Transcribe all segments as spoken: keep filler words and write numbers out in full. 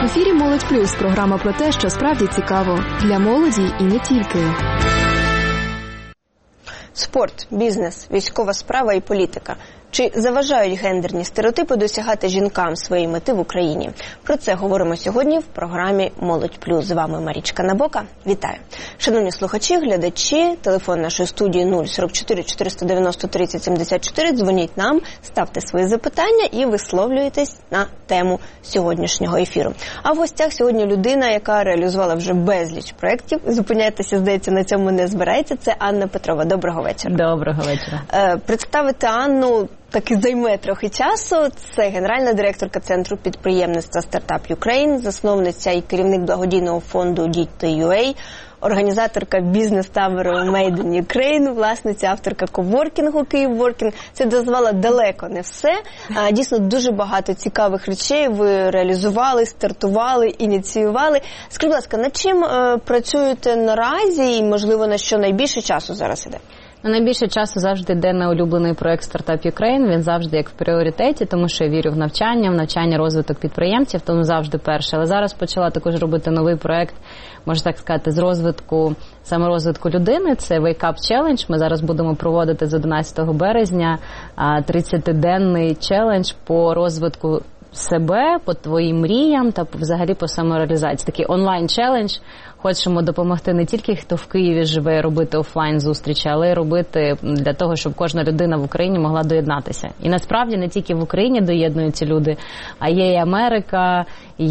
ефірі «Молодь Плюс» – програма про те, що справді цікаво. Для молоді і не тільки. Спорт, бізнес, військова справа і політика. Чи заважають гендерні стереотипи досягати жінкам свої мети в Україні? Про це говоримо сьогодні в програмі «Молодь Плюс». З вами Марічка Набока. Вітаю. Шановні слухачі, глядачі, телефон нашої студії нуль сорок чотири чотириста дев'яносто тридцять сімдесят чотири. Дзвоніть нам, ставте свої запитання і висловлюйтесь на тему сьогоднішнього ефіру. А в гостях сьогодні людина, яка реалізувала вже безліч проєктів. Зупинятися, здається, на цьому не збирається. Це Анна Петрова. Доброго вечора. Доброго вечора. Е, представити Анну таки займе трохи часу. Це генеральна директорка Центру підприємництва Startup Ukraine, засновниця і керівник благодійного фонду Діти.ua, організаторка бізнес-табору Made in Ukraine, власниця, авторка коворкінгу Київворкінг. Це дозвала далеко не все. А, дійсно, дуже багато цікавих речей ви реалізували, стартували, ініціювали. Скажіть, будь ласка, над чим е, працюєте наразі і, можливо, на що найбільше часу зараз іде? Ну, найбільше часу завжди йде на улюблений проект Startup Ukraine. Він завжди як в пріоритеті, тому що я вірю в навчання, в навчання, розвиток підприємців, тому завжди перше. Але зараз почала також робити новий проект, можна так сказати, з розвитку, саме розвитку людини. Це Wake Up Challenge. Ми зараз будемо проводити з одинадцятого березня тридцятиденний челендж по розвитку себе, по твоїм мріям та взагалі по самореалізації. Такий онлайн-челендж. Хочемо допомогти не тільки, хто в Києві живе, робити офлайн-зустрічі, але й робити для того, щоб кожна людина в Україні могла доєднатися. І насправді не тільки в Україні доєднуються люди, а є і Америка,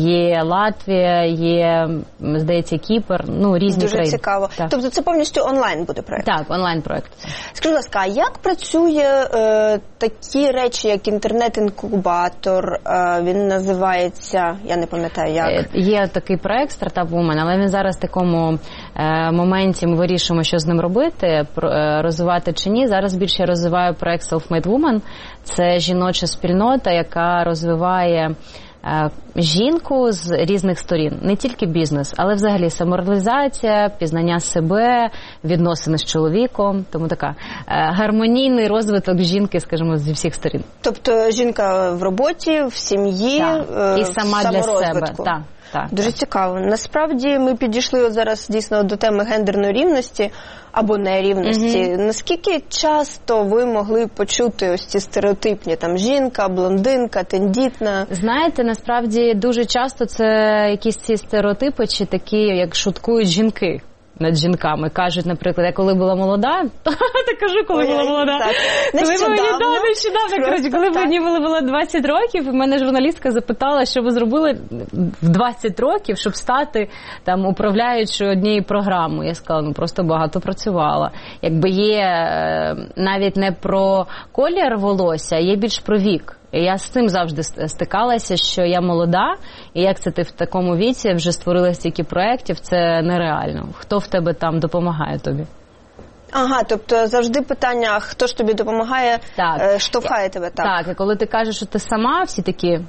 є Латвія, є, здається, Кіпр, ну, різні Дуже країни. Дуже цікаво. Так. Тобто це повністю онлайн буде проєкт? Так, онлайн-проєкт. Скажіть, будь ласка, а як працює е, такі речі, як інтернет-інкубатор, е, він називається, я не пам'ятаю як? Е, є такий проєкт Startup Woman, але він зараз в такому е, моменті ми вирішуємо, що з ним робити, про, е, розвивати чи ні. Зараз більше я розвиваю проєкт Self-Made Woman. Це жіноча спільнота, яка розвиває е, жінку з різних сторін. Не тільки бізнес, але взагалі самореалізація, пізнання себе, відносини з чоловіком. Тому така е, гармонійний розвиток жінки, скажімо, зі всіх сторін. Тобто жінка в роботі, в сім'ї, е, і сама для себе. Так. Так, Дуже так. цікаво. Насправді ми підійшли от зараз дійсно до теми гендерної рівності або нерівності. Mm-hmm. Наскільки часто ви могли почути ось ці стереотипні, там жінка, блондинка, тендітна? Знаєте, насправді дуже часто це якісь ці стереотипи чи такі, як шуткують жінки над жінками. Кажуть, наприклад, я коли була молода, то кажу, коли Ой, була молода. Так. Коли нещодавно. мені, да, нещодавно, коротше, коли мені було, було двадцять років, мене журналістка запитала, що ви зробили в двадцять років, щоб стати там управляючою однією програмою. Я сказала, ну просто багато працювала. Якби є навіть не про колір волосся, є більш про вік. І я з цим завжди стикалася, що я молода, і як це ти в такому віці вже створила стільки проєктів, це нереально. Хто в тебе там допомагає тобі? Ага, тобто завжди питання, хто ж тобі допомагає, так. штовхає я, тебе, так? Так, і коли ти кажеш, що ти сама, всі такі,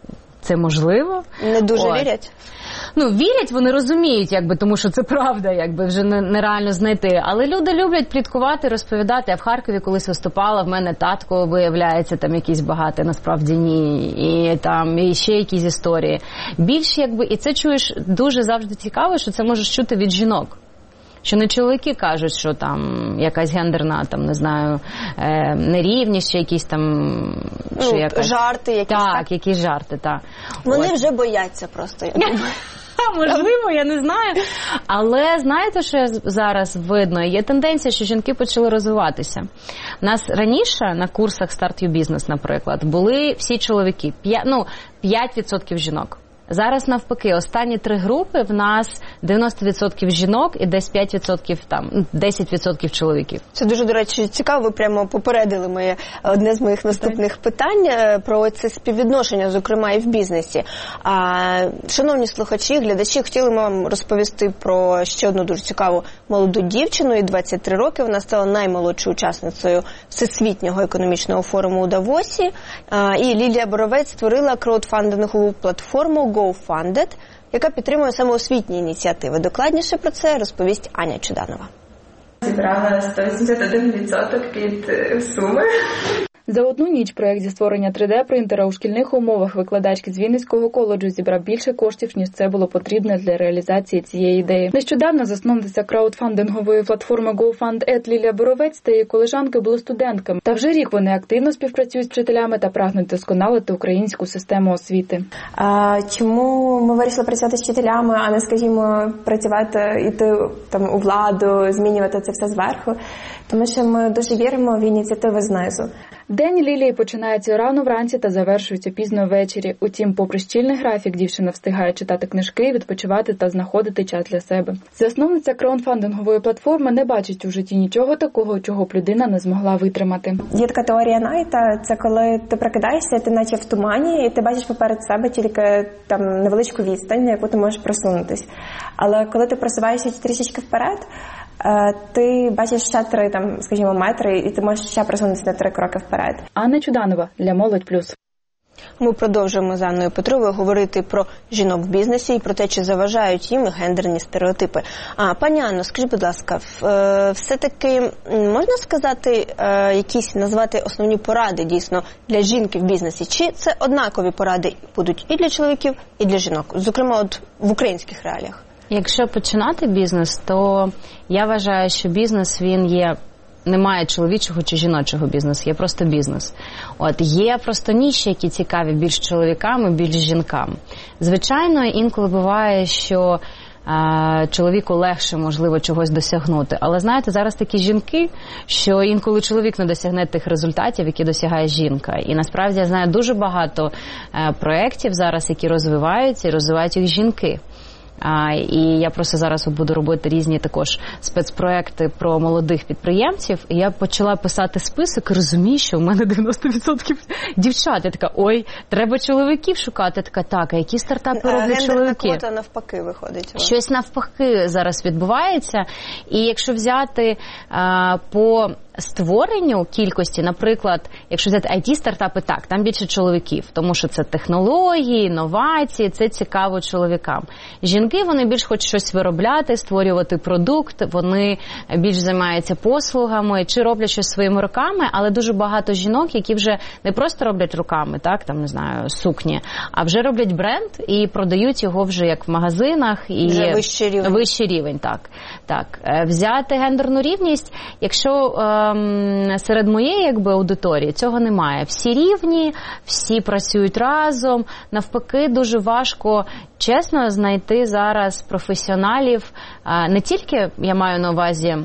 це можливо? Не дуже От. вірять? Ну, вірять, вони розуміють, якби, тому що це правда, якби вже нереально знайти. Але люди люблять пліткувати, розповідати. Я в Харкові колись виступала, в мене татко, виявляється, там якийсь багатий, насправді ні. І там і ще якісь історії. Більш, якби, і це чуєш дуже завжди цікаво, що це можеш чути від жінок. Що не чоловіки кажуть, що там якась гендерна, там, не знаю, е, нерівність, чи якісь там... Ну, що якась... жарти якісь, так? Так, якісь жарти, так. Вони От. вже бояться просто, я думаю. Можливо, я не знаю. Але знаєте, що я зараз видно? Є тенденція, що жінки почали розвиватися. У нас раніше на курсах Start Your Business, наприклад, були всі чоловіки. П'ять, ну, п'ять відсотків жінок. Зараз навпаки, останні три групи в нас дев'яносто відсотків жінок і десь п'ять відсотків там, десять відсотків чоловіків. Це дуже, до речі, цікаво, ви прямо попередили моє, одне з моїх наступних питань про це співвідношення, зокрема і в бізнесі. А, шановні слухачі, глядачі, хотіли ми вам розповісти про ще одну дуже цікаву молоду дівчину, їй двадцять три роки, вона стала наймолодшою учасницею Всесвітнього економічного форуму у Давосі, а, і Лілія Боровець створила краудфандингову платформу GoFunded, яка підтримує саме освітні ініціативи. Докладніше про це розповість Аня Чуданова. Зібрала сто вісімдесят один відсоток від суми. За одну ніч проект зі створення три де-принтера у шкільних умовах викладачки з Вінницького коледжу зібрав більше коштів, ніж це було потрібно для реалізації цієї ідеї. Нещодавно засновниця краудфандингової платформи GoFundEd Лілія Боровець та її колежанки були студентками. Та вже рік вони активно співпрацюють з вчителями та прагнуть досконалити українську систему освіти. А чому ми вирішили працювати з вчителями, а не, скажімо, працювати, йти там у владу, змінювати це все зверху? Тому що ми дуже віримо в ініціативи знизу. День Лілії починається рано вранці та завершується пізно ввечері. Утім, попри щільний графік, дівчина встигає читати книжки, відпочивати та знаходити час для себе. Засновниця краудфандингової платформи не бачить у житті нічого такого, чого б людина не змогла витримати. Є така теорія Найта, це коли ти прокидаєшся, ти наче в тумані, і ти бачиш поперед себе тільки там невеличку відстань, на яку ти можеш просунутись. Але коли ти просуваєшся трішечки вперед, ти бачиш ще три, там, скажімо, метри, і ти можеш ще просунутися на три кроки вперед. Анна Чуданова для Молодь Плюс. Ми продовжуємо з Анною Петровою говорити про жінок в бізнесі і про те, чи заважають їм гендерні стереотипи. А, пані Анно, скажіть, будь ласка, все-таки можна сказати, якісь назвати основні поради дійсно для жінки в бізнесі? Чи це однакові поради будуть і для чоловіків, і для жінок? Зокрема, от в українських реаліях. Якщо починати бізнес, то я вважаю, що бізнес, він є, немає чоловічого чи жіночого бізнесу, є просто бізнес. От, є просто ніші, які цікаві більш чоловікам і більш жінкам. Звичайно, інколи буває, що а, чоловіку легше, можливо, чогось досягнути. Але, знаєте, зараз такі жінки, що інколи чоловік не досягне тих результатів, які досягає жінка. І насправді я знаю дуже багато а, проєктів зараз, які розвиваються і розвивають їх жінки. А, і я просто зараз буду робити різні також спецпроекти про молодих підприємців. І я почала писати список і розумію, що в мене дев'яносто відсотків дівчат. Я така, ой, треба чоловіків шукати. Я така, так, а які стартапи роблять чоловіки? Гендерна квота навпаки виходить. Щось навпаки зараз відбувається. І якщо взяти а, по створенню кількості, наприклад, якщо взяти ай ті-стартапи, так, там більше чоловіків, тому що це технології, інновації, це цікаво чоловікам. Жінки, вони більш хочуть щось виробляти, створювати продукт, вони більш займаються послугами, чи роблять щось своїми руками, але дуже багато жінок, які вже не просто роблять руками, так, там, не знаю, сукні, а вже роблять бренд і продають його вже як в магазинах. І вже вищий рівень. Вищий рівень, так. так. Взяти гендерну рівність, якщо серед моєї якби аудиторії цього немає. Всі рівні, всі працюють разом. Навпаки, дуже важко, чесно, знайти зараз професіоналів. Не тільки, я маю на увазі,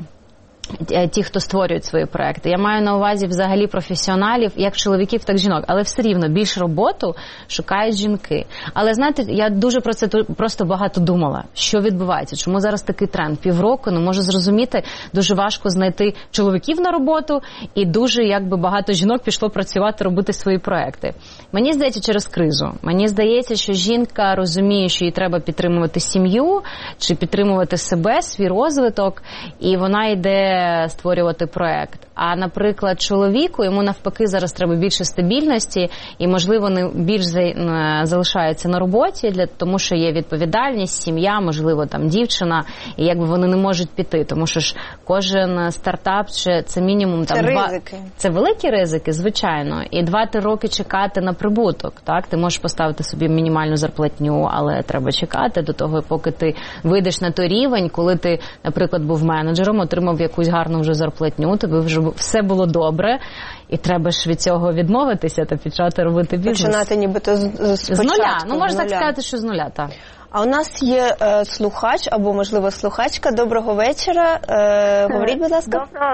ті, хто створюють свої проекти. Я маю на увазі взагалі професіоналів, як чоловіків, так і жінок. Але все рівно більш роботу шукають жінки. Але, знаєте, я дуже про це просто багато думала. Що відбувається? Чому зараз такий тренд? Півроку, не можу зрозуміти. Дуже важко знайти чоловіків на роботу і дуже, якби, багато жінок пішло працювати, робити свої проекти. Мені здається, через кризу. Мені здається, що жінка розуміє, що їй треба підтримувати сім'ю, чи підтримувати себе, свій розвиток, і вона йде створювати проект. А, наприклад, чоловіку, йому навпаки зараз треба більше стабільності і, можливо, не більш залишається на роботі, для, тому що є відповідальність, сім'я, можливо, там дівчина, і якби вони не можуть піти, тому що ж кожен стартап, це мінімум там це два... ризики. Це великі ризики, звичайно. І два-три роки чекати на прибуток, так? Ти можеш поставити собі мінімальну зарплатню, але треба чекати до того, поки ти вийдеш на той рівень, коли ти, наприклад, був менеджером, отримав якусь гарну вже зарплатню, тобі вже все було добре, і треба ж від цього відмовитися та почати робити бізнес. Починати нібито з, з, з нуля. Ну, можна так сказати, що з нуля, так. А у нас є е, слухач, або, можливо, слухачка. Доброго вечора. Е, говоріть, будь ласка. Доброго,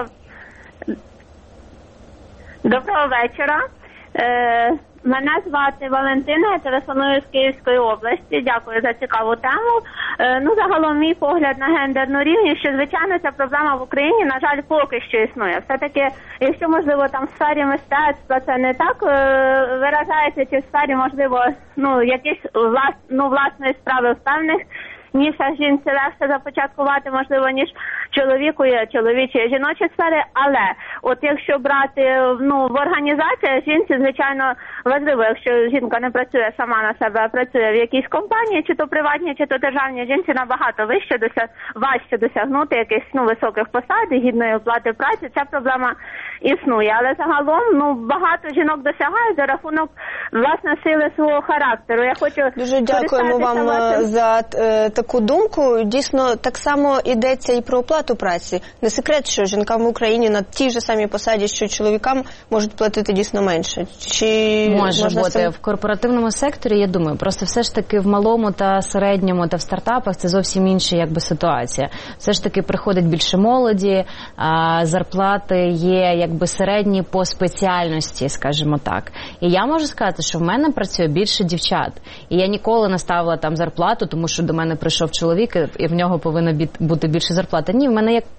Доброго вечора. Е, Мене звати Валентина, я телефоную з Київської області. Дякую за цікаву тему. Е, ну, загалом, мій погляд на гендерну рівність, що, звичайно, ця проблема в Україні, на жаль, поки що існує. Все-таки, якщо, можливо, там в сфері мистецтва це не так е, виражається, чи в сфері, можливо, ну, якісь влас, ну, власної справи в певних нішах жінці легше започаткувати, можливо, ніж чоловіку є чоловічі і жіночі сфери, але от якщо брати, ну, в організаціях жінці, звичайно, важливо, якщо жінка не працює сама на себе, а працює в якійсь компанії, чи то приватній, чи то державній, жінці набагато вище досяг, важче досягнути якихось, ну, високих посад і гідної оплати праці. Ця проблема існує, але загалом, ну, багато жінок досягають за рахунок, власне, сили свого характеру. Я хочу дуже дякуємо вам вашим... за е, таку думку. Дійсно, так само йдеться і про оплату праці. Не секрет, що жінкам в Україні на тій же самій посаді, що чоловікам, можуть платити дійсно менше. Чи може бути сам... в корпоративному секторі, я думаю, просто все ж таки в малому та середньому та в стартапах це зовсім інша, якби, ситуація. Все ж таки приходить більше молоді, а зарплати є, якби, середні по спеціальності, скажімо так. І я можу сказати, що в мене працює більше дівчат. І я ніколи не ставила там зарплату, тому що до мене прийшов чоловік, і в нього повинна бути більше зарплата. Ні, в мене є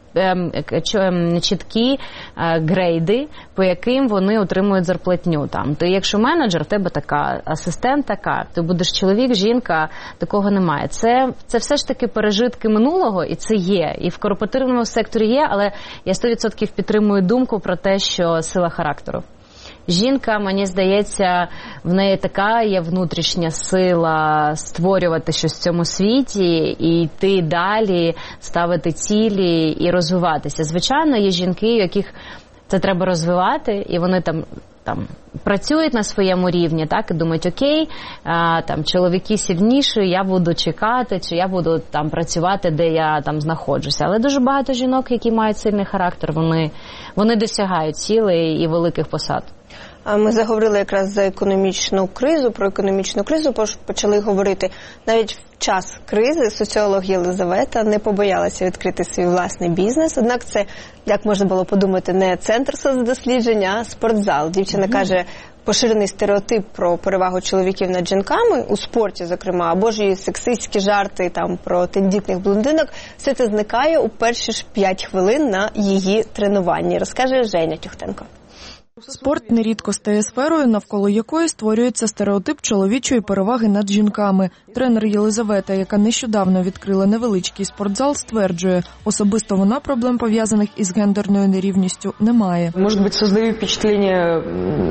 чіткі грейди, по яким вони отримують зарплатню. Там. То якщо менеджер, в тебе така, асистент така, ти будеш чоловік, жінка, такого немає. Це, це все ж таки пережитки минулого, і це є. І в корпоративному секторі є, але я сто відсотків підтримую думку про те, що сила характеру. Жінка, мені здається, в неї така є внутрішня сила створювати щось в цьому світі і йти далі, ставити цілі і розвиватися. Звичайно, є жінки, яких це треба розвивати, і вони там, там працюють на своєму рівні, так, і думають, окей, а, там, чоловіки сильніші, я буду чекати, чи я буду там працювати, де я там знаходжуся. Але дуже багато жінок, які мають сильний характер, вони, вони досягають цілей і великих посад. Ми заговорили якраз за економічну кризу, про економічну кризу почали говорити. Навіть в час кризи соціолог Єлизавета не побоялася відкрити свій власний бізнес. Однак це, як можна було подумати, не центр соцдослідження, а спортзал. Дівчина mm-hmm. каже, поширений стереотип про перевагу чоловіків над жінками, у спорті, зокрема, або ж і сексистські жарти там про тендітних блондинок, все це зникає у перші ж п'ять хвилин на її тренуванні, розкаже Женя Тюхтенко. Спорт нерідко стає сферою, навколо якої створюється стереотип чоловічої переваги над жінками. Тренер Єлизавета, яка нещодавно відкрила невеличкий спортзал, стверджує, особисто вона проблем, пов'язаних із гендерною нерівністю, не має. Может быть, создаю впечатление,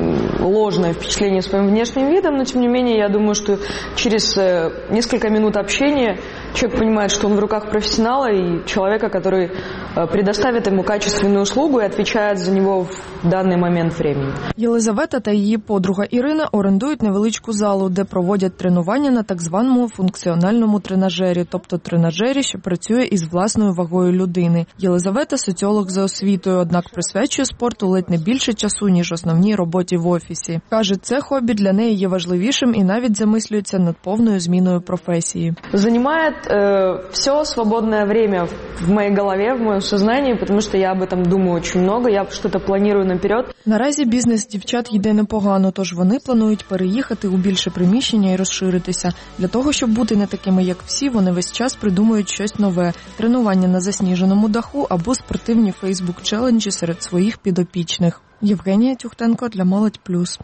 ложное впечатление своим внешним видом, но тем не менее, я думаю, что через несколько минут общения человек понимает, что он в руках профессионала и человека, который предоставит ему качественную услугу и отвечает за него в данный момент времени. Єлизавета та її подруга Ірина орендують невеличку залу, де проводять тренування на так званому функціональному тренажері, тобто тренажері, що працює із власною вагою людини. Єлизавета – соціолог за освітою, однак присвячує спорту ледь не більше часу, ніж основній роботі в офісі. Каже, це хобі для неї є важливішим і навіть замислюється над повною зміною професії. Занимает э, все свободное время в моей голове, в моем сознании, потому что я об этом думаю очень много, я что-то планирую наперед. Наразі бізнес дівчат йде непогано, тож вони планують переїхати у більше приміщення і розширитися. Для того, щоб бути не такими, як всі, вони весь час придумують щось нове. Тренування на засніженому даху або спортивні фейсбук-челенджі серед своїх підопічних. Євгенія Тюхтенко для Молодь Плюс.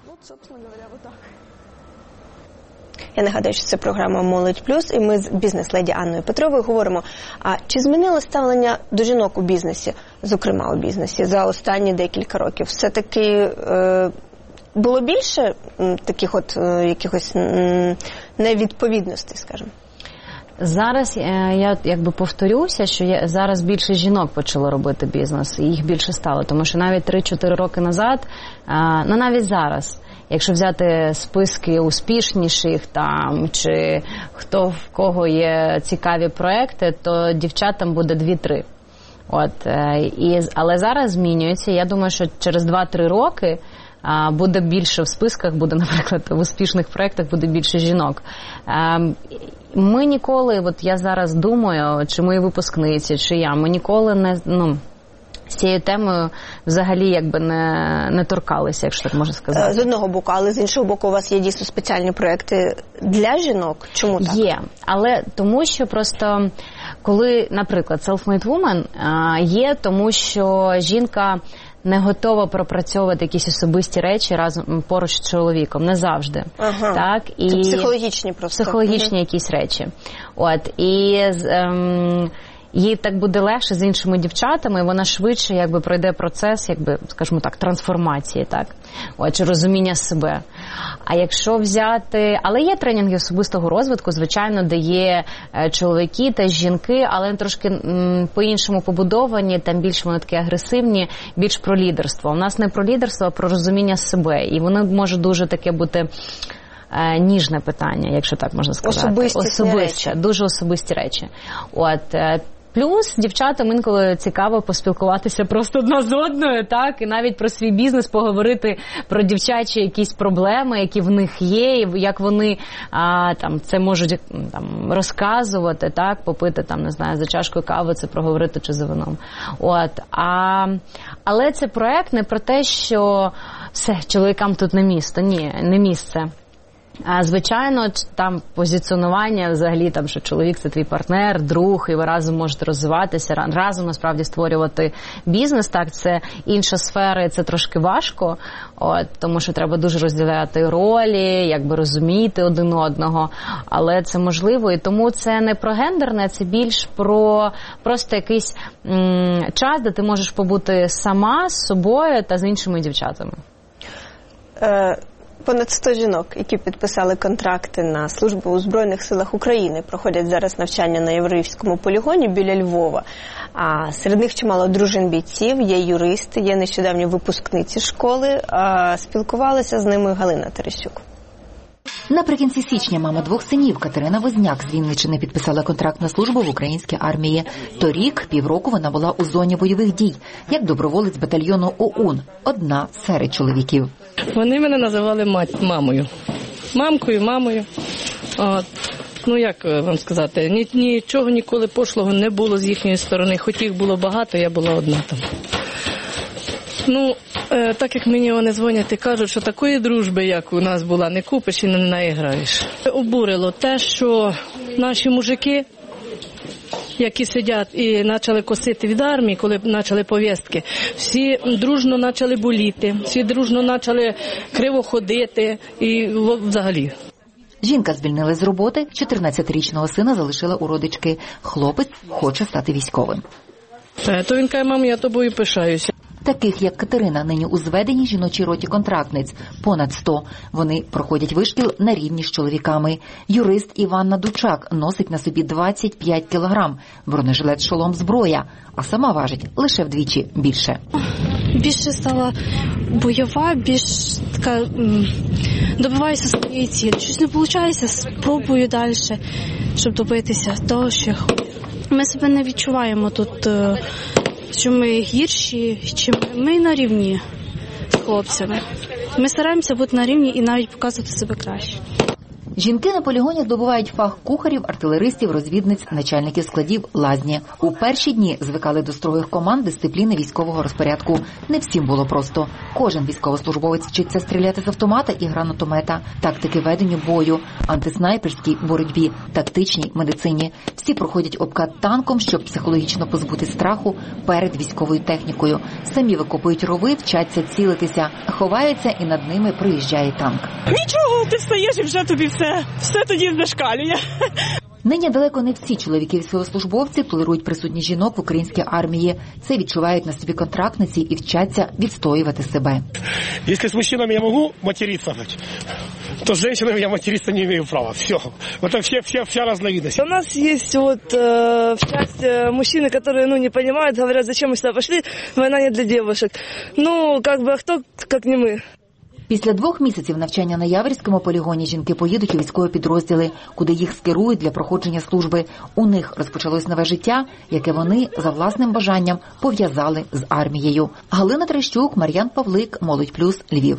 Я нагадаю, що це програма «Молодь Плюс», і ми з бізнес-леді Анною Петровою говоримо, а чи змінило ставлення до жінок у бізнесі, зокрема у бізнесі, за останні декілька років? Все-таки е, було більше м, таких от е, якихось м, невідповідностей, скажімо? Зараз я якби повторюся, що я, зараз більше жінок почало робити бізнес, і їх більше стало, тому що навіть три-чотири роки назад, а, ну навіть зараз, якщо взяти списки успішніших там, чи хто в кого є цікаві проекти, то дівчат там буде дві-три. От, і, але зараз змінюється. Я думаю, що через два-три роки а, буде більше в списках, буде, наприклад, в успішних проєктах буде більше жінок. А, ми ніколи, от я зараз думаю, чи мої випускниці, чи я, ми ніколи не, ну, з цією темою взагалі якби не, не торкалися, якщо так можна сказати. З одного боку, але з іншого боку у вас є дійсно спеціальні проекти для жінок. Чому так? Є, але тому що просто коли, наприклад, Self-Made Woman є, тому що жінка не готова пропрацьовувати якісь особисті речі разом поруч з чоловіком, не завжди. Ага. Так? І це психологічні просто. Психологічні угу. якісь речі. От, і ем, їй так буде легше з іншими дівчатами, вона швидше якби пройде процес, якби, скажімо так, трансформації, так? От, чи розуміння себе. А якщо взяти... Але є тренінги особистого розвитку, звичайно, де є чоловіки та жінки, але трошки м, по-іншому побудовані, там більш вони такі агресивні, більш про лідерство. У нас не про лідерство, а про розуміння себе. І воно може дуже таке бути... ніжне питання, якщо так можна сказати. Особисті речі. Дуже особисті речі. От, плюс дівчатам інколи цікаво поспілкуватися просто одна з одною, так, і навіть про свій бізнес поговорити, про дівчачі якісь проблеми, які в них є, і як вони а, там, це можуть там, розказувати, так, попити, там, не знаю, за чашкою кави, це проговорити чи за вином. От, а, але це проект не про те, що все, чоловікам тут не місто, ні, не місце. А, звичайно, там позиціонування взагалі, там, що чоловік – це твій партнер, друг, і ви разом можете розвиватися, разом, насправді, створювати бізнес. Так, це інша сфера, і це трошки важко, от, тому що треба дуже розділяти ролі, якби розуміти один одного, але це можливо. І тому це не про гендерне, це більш про просто якийсь м- час, де ти можеш побути сама з собою та з іншими дівчатами. Е- Понад сто жінок, які підписали контракти на службу у Збройних силах України, проходять зараз навчання на Яворівському полігоні біля Львова. А серед них чимало дружин бійців, є юристи, є нещодавні випускниці школи. А спілкувалася з ними Галина Терещук. Наприкінці січня мама двох синів Катерина Возняк з Вінниччини підписала контракт на службу в українській армії. Торік півроку вона була у зоні бойових дій, як доброволець батальйону ОУН, одна серед чоловіків. Вони мене називали мать, мамою. Мамкою, мамою. От. Ну, як вам сказати, ні, нічого ніколи пошлого не було з їхньої сторони. Хоч їх було багато, я була одна там. Ну, е, так як мені вони дзвонять і кажуть, що такої дружби, як у нас була, не купиш і не наіграєш. Обурило те, що наші мужики, які сидять і почали косити від армії, коли почали повістки, всі дружно почали боліти, всі дружно почали криво ходити і взагалі. Жінка звільнилась з роботи, чотирнадцятирічного сина залишила у родички. Хлопець хоче стати військовим. То він каже: мам, я тобою пишаюся. Таких, як Катерина, нині у зведеній жіночій роті контрактниць понад сто. Вони проходять вишкіл на рівні з чоловіками. Юрист Іванна Дучак носить на собі двадцять п'ять кілограм, бронежилет, шолом, зброя, а сама важить лише вдвічі більше. Більше стала бойова, більш така, добиваюся своєї цілі. Щось не виходить, спробую далі, щоб добитися того, що я хочу. Ми себе не відчуваємо тут, що ми гірші, чи ми на рівні з хлопцями. Ми стараємося бути на рівні і навіть показувати себе краще. Жінки на полігоні здобувають фах кухарів, артилеристів, розвідниць, начальників складів, лазні. У перші дні звикали до строгих команд, дисципліни, військового розпорядку. Не всім було просто. Кожен військовослужбовець вчиться стріляти з автомата і гранатомета, тактики ведення бою, антиснайперській боротьбі, тактичній медицині. Всі проходять обкат танком, щоб психологічно позбути страху перед військовою технікою. Самі викопують рови, вчаться цілитися, ховаються і над ними приїжджає танк. Нічого, ти встаєш і вже тобі все. Все тоді зашкалює. Нині далеко не всі чоловіки-військовослужбовці толерують присутність жінок в українській армії. Це відчувають на собі контрактниці і вчаться відстоювати себе. Якщо з мужчинами я можу материтися, то з жінками я материтися не маю права. Все. Це вся, вся, вся разновидность. У нас є вот, э, в части мужчины, которые ну, не понимают, говорят, зачем мы сюда пошли, война не для девушек. Ну, как бы, а кто, как не мы? Після двох місяців навчання на Яворівському полігоні жінки поїдуть у військові підрозділи, куди їх скерують для проходження служби. У них розпочалось нове життя, яке вони за власним бажанням пов'язали з армією. Галина Терещук, Мар'ян Павлик, Молодь Плюс, Львів.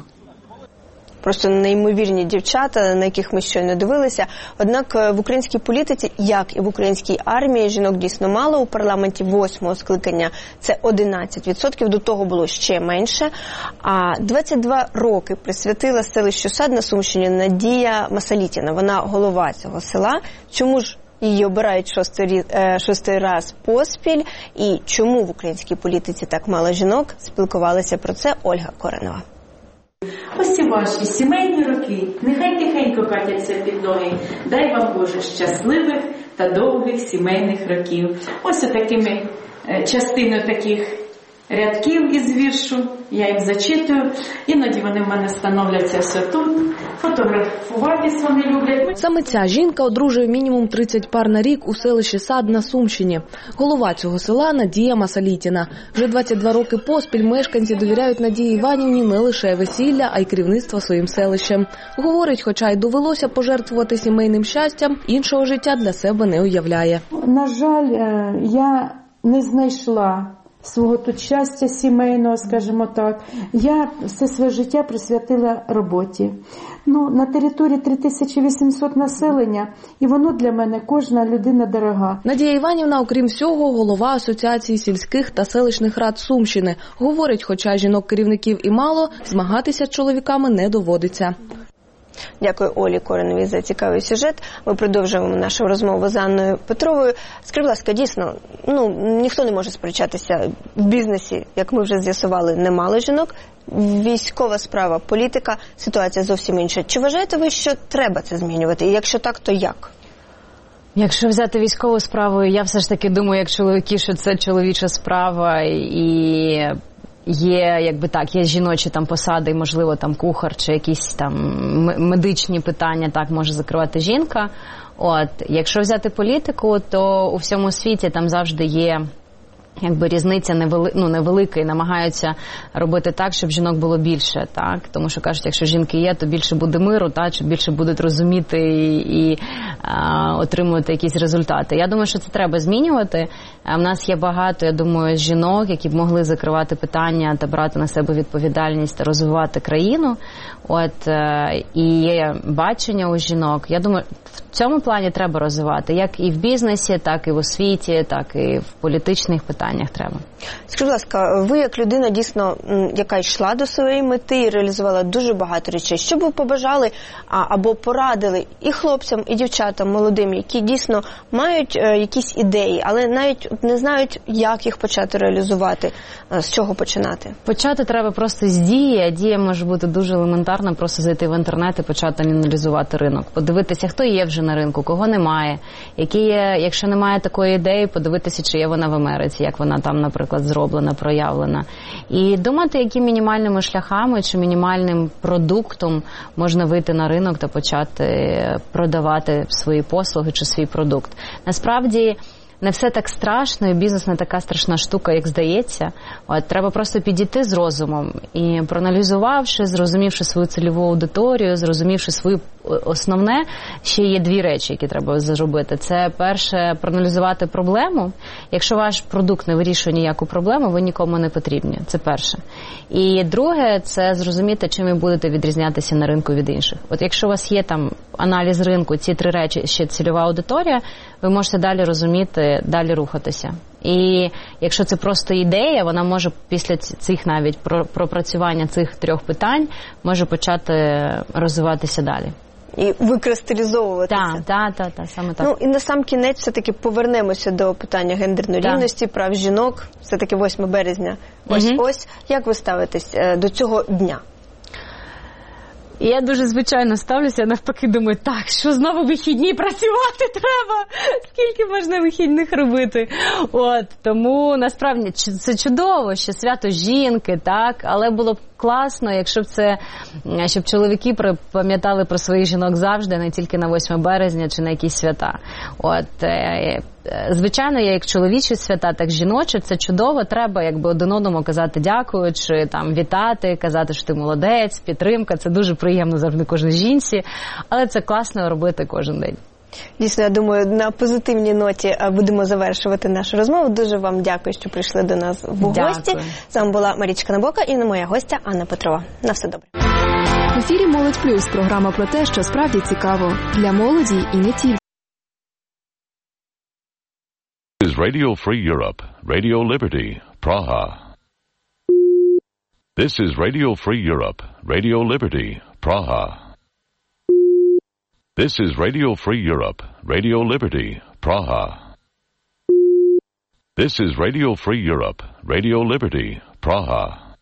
Просто неймовірні дівчата, на яких ми щойно дивилися. Однак в українській політиці, як і в українській армії, жінок дійсно мало. У парламенті восьмого скликання це одинадцять відсотків, до того було ще менше. А двадцять два роки присвятила селищу Сад на Сумщині Надія Масалітіна. Вона голова цього села. Чому ж її обирають шостий, шостий раз поспіль? І чому в українській політиці так мало жінок? Спілкувалася про це Ольга Коренова. Ось ці ваші сімейні роки, нехай тихенько катяться під ноги. Дай вам, Боже, щасливих та довгих сімейних років. Ось такими частиною таких рядків із віршу, я їх зачитую, іноді вони в мене становляться все тут, фотографуватись вони люблять. Саме ця жінка одружує мінімум тридцять пар на рік у селищі Сад на Сумщині. Голова цього села Надія Масалітіна. Вже двадцять два роки поспіль мешканці довіряють Надії Іванівні не лише весілля, а й керівництво своїм селищем. Говорить, хоча й довелося пожертвувати сімейним щастям, іншого життя для себе не уявляє. На жаль, я не знайшла свого тут щастя сімейного, скажімо так. Я все своє життя присвятила роботі. Ну, на території три тисячі вісімсот населення, і воно для мене кожна людина дорога. Надія Іванівна, окрім всього, голова Асоціації сільських та селищних рад Сумщини. Говорить, хоча жінок-керівників і мало, змагатися з чоловіками не доводиться. Дякую Олі Кореновій за цікавий сюжет. Ми продовжуємо нашу розмову з Анною Петровою. Скажіть, будь ласка, дійсно, ну, ніхто не може сперечатися в бізнесі, як ми вже з'ясували, немало жінок. Військова справа, політика, ситуація зовсім інша. Чи вважаєте ви, що треба це змінювати? І якщо так, то як? Якщо взяти військову справу, я все ж таки думаю, як чоловіки, що це чоловіча справа і... Є, якби так, є жіночі там посади, можливо, там кухар чи якісь там медичні питання, так, може закривати жінка. От, якщо взяти політику, то у всьому світі там завжди є, якби різниця невели, ну, невелика, і намагаються робити так, щоб жінок було більше, так? Тому що кажуть, якщо жінки є, то більше буде миру, так? Щоб більше будуть розуміти і, і а, отримувати якісь результати. Я думаю, що це треба змінювати. А в нас є багато, я думаю, жінок, які б могли закривати питання та брати на себе відповідальність та розвивати країну. От, і є бачення у жінок. Я думаю, в цьому плані треба розвивати. Як і в бізнесі, так і в освіті, так і в політичних питаннях треба. Скажіть, будь ласка, ви як людина, дійсно, яка йшла до своєї мети і реалізувала дуже багато речей, що б ви побажали або порадили і хлопцям, і дівчатам молодим, які дійсно мають е, якісь ідеї, але навіть не знають, як їх почати реалізувати, з чого починати? Почати треба просто з дії, а дія може бути дуже елементарна, просто зайти в інтернет і почати аналізувати ринок, подивитися, хто є вже на ринку, кого немає, які є, якщо немає такої ідеї, подивитися, чи є вона в Америці, як вона там, наприклад, зроблена, проявлена. І думати, які мінімальними шляхами чи мінімальним продуктом можна вийти на ринок та почати продавати свої послуги чи свій продукт. Насправді, не все так страшно, і бізнес не така страшна штука, як здається. От, треба просто підійти з розумом і, проаналізувавши, зрозумівши свою цільову аудиторію, зрозумівши свою основне, ще є дві речі, які треба зробити. Це, перше, проаналізувати проблему. Якщо ваш продукт не вирішує ніяку проблему, ви нікому не потрібні. Це перше. І друге, це зрозуміти, чим ви будете відрізнятися на ринку від інших. От якщо у вас є там аналіз ринку, ці три речі, ще цільова аудиторія, ви можете далі розуміти, далі рухатися. І якщо це просто ідея, вона може після цих навіть пропрацювання цих трьох питань може почати розвиватися далі. І викристалізовуватися. Так, так, так, та, саме так. Ну, і на сам кінець все-таки повернемося до питання гендерної так. рівності, прав жінок. Все-таки восьме березня. Ось-ось. Угу. Як ви ставитесь до цього дня? Я дуже звичайно ставлюся, я навпаки думаю, так, що знову вихідні працювати треба, скільки можна вихідних робити. От, тому насправді це чудово, що свято жінки, так, але було б класно, якщо б це, щоб чоловіки пам'ятали про своїх жінок завжди, не тільки на восьме березня чи на якісь свята. От, звичайно, я як чоловічі свята, так жіночі, це чудово, треба якби один одному казати дякую, чи там вітати, казати, що ти молодець, підтримка, це дуже приємно завжди кожній жінці, але це класно робити кожен день. Дійсно, я думаю, на позитивній ноті будемо завершувати нашу розмову. Дуже вам дякую, що прийшли до нас в гості. Дякую. З вами була Марічка Набока і моя гостя Анна Петрова. На все добре. В ефірі «Молодь плюс» – програма про те, що справді цікаво. Для молоді і не тільки. This is Radio Free Europe, Radio Liberty, Praha. This is Radio Free Europe, Radio Liberty, Praha. This is Radio Free Europe, Radio Liberty, Praha. This is Radio Free Europe, Radio Liberty, Praha.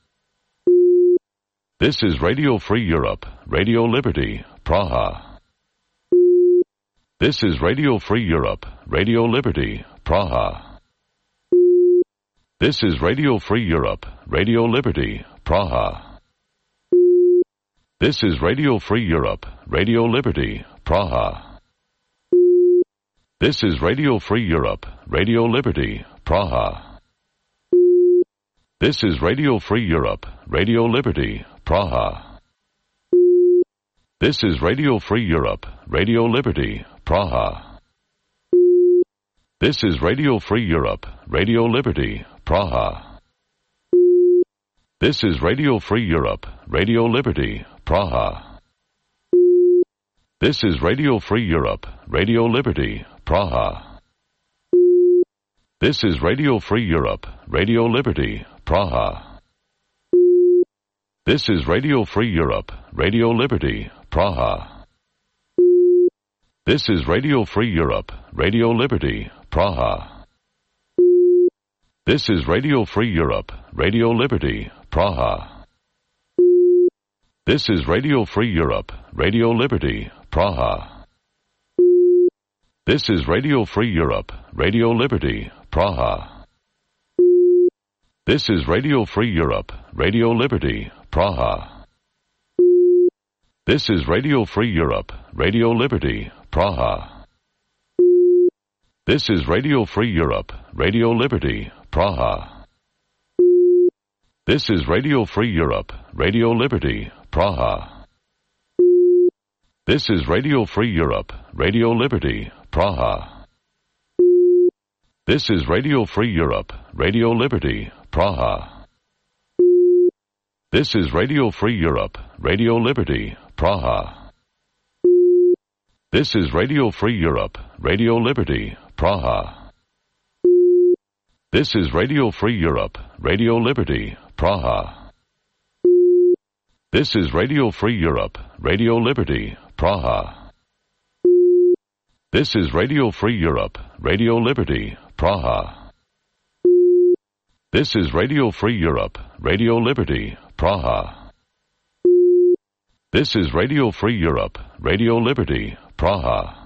This is Radio Free Europe, Radio Liberty, Praha. This is Radio Free Europe, Radio Liberty, Praha. This is Radio Free Europe, Radio Liberty, Praha. This is Radio Free Europe, Radio Liberty, Praha. This is Radio Free Europe, Radio Liberty, Praha. This is Radio Free Europe, Radio Liberty, Praha. This is Radio Free Europe, Radio Liberty, Praha. This is Radio Free Europe, Radio Liberty, Praha. This is Radio Free Europe, Radio Liberty, Praha. This is Radio Free Europe, Radio Liberty, Praha. This is Radio Free Europe, Radio Liberty, Praha. This is Radio Free Europe, Radio Liberty, Praha. This is Radio Free Europe, Radio Liberty, Praha. This is Radio Free Europe, Radio Liberty, Praha. This is Radio Free Europe, Radio Liberty, Praha. This is Radio Free Europe, Radio Liberty, Praha. This is Radio Free Europe, Radio Liberty, Praha. This is Radio Free Europe, Radio Liberty, Praha. This is Radio Free Europe, Radio Liberty, Praha. This is Radio Free Europe, Radio Liberty, Praha. This is Radio Free Europe, Radio Liberty, Praha. This is Radio Free Europe, Radio Liberty, Praha. This is Radio Free Europe, Radio Liberty, Praha. This is Radio Free Europe, Radio Liberty, Praha. This is Radio Free Europe, Radio Liberty, Praha. This is Radio Free Europe, Radio Liberty, Praha. This is Radio Free Europe, Radio Liberty, Praha. This is Radio Free Europe, Radio Liberty, Praha. This is Radio Free Europe, Radio Liberty, Praha.